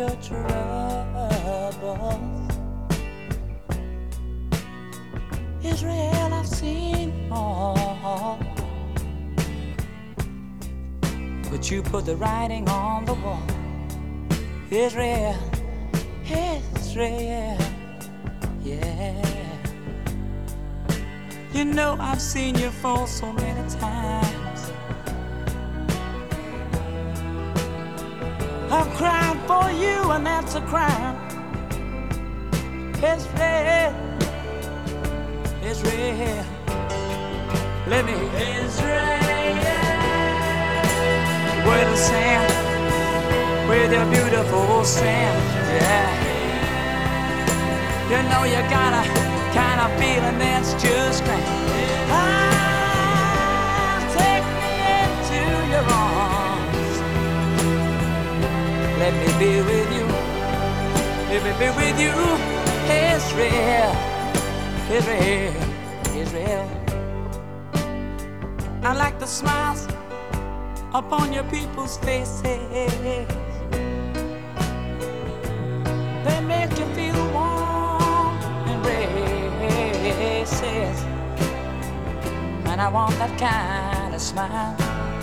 your troubles. Israel, I've seen all, but you put the writing on the wall. Israel, Israel, yeah. You know I've seen you fall so many times. I've cried for you, and that's a crime. Israel, Israel, let me Israel, where the sand, with your beautiful sand, yeah. You know you got a kind of feeling that's just grand. Ah, take me into your arms. Let me be with you. Let me be with you, Israel, Israel, Israel. I like the smiles upon your people's faces. They make you feel warm and races. And I want that kind of smile,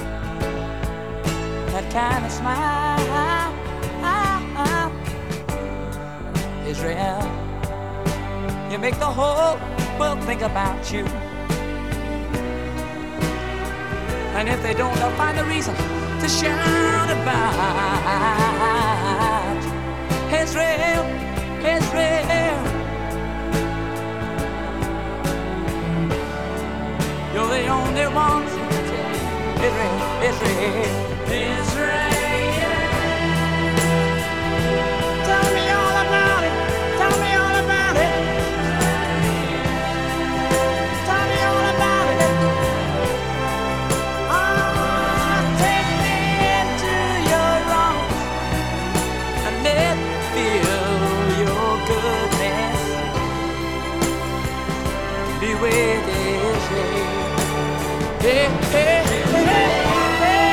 that kind of smile. Israel, you make the whole world think about you. And if they don't, they'll find a reason to shout about Israel, Israel. You're the only one. Israel, Israel, Israel. Tell me all about it. Tell me all about it. Tell me all about it. Take me into your arms and let me feel your goodness. Be with Israel. Hey, hey, hey, hey, hey.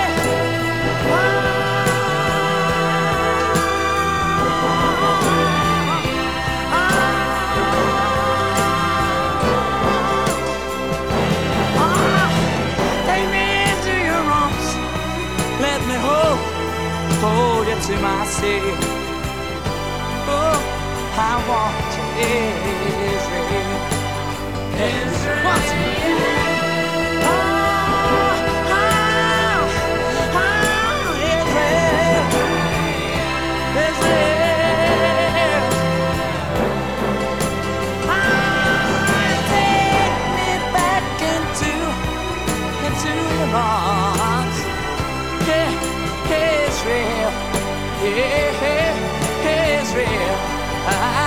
Take me into your arms. Let me hold you to myself. Oh, I want you, Israel. Israel. Arms. Yeah, Israel, yeah, Israel.